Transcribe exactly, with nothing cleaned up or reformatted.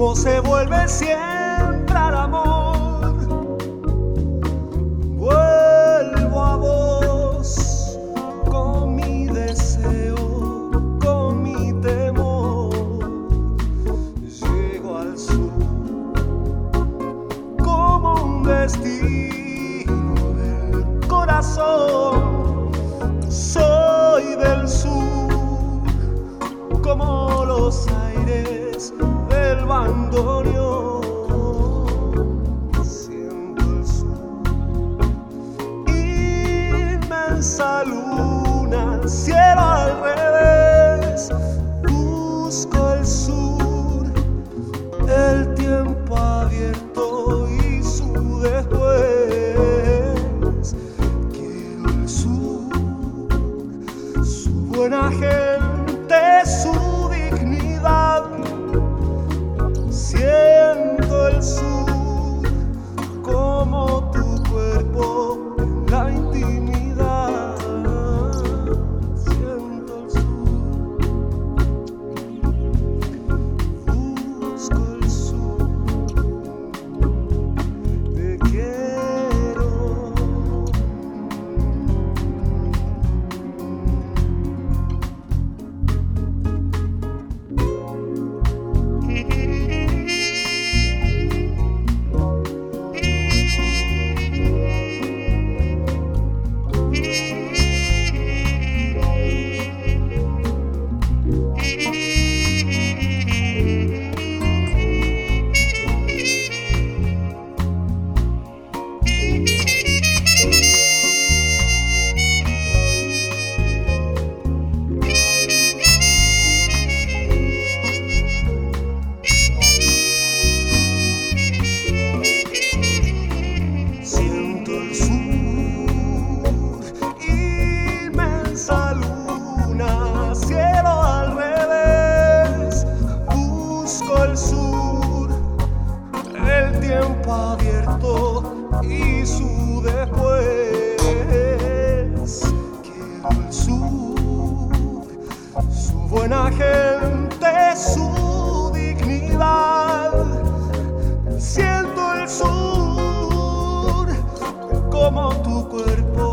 cómo se vuelve siempre al amor. Vuelvo a vos con mi deseo, con mi temor. Llego al sur como un destino del corazón. Soy del sur como los aires del bandoneón. Siento el sur, inmensa luna, cielo al revés. Busco el sur, el tiempo abierto y su después. Quiero el sur, su buena gente, su dignidad. Siento el sur como tu cuerpo en la intimidad. Siento el sur, busco el sur, te quiero. Siento el sur, inmensa luna, cielo al revés. Busco el sur, el tiempo abierto y su después. Quiero el sur, su buena gente, su dignidad. Siento el sur como tu cuerpo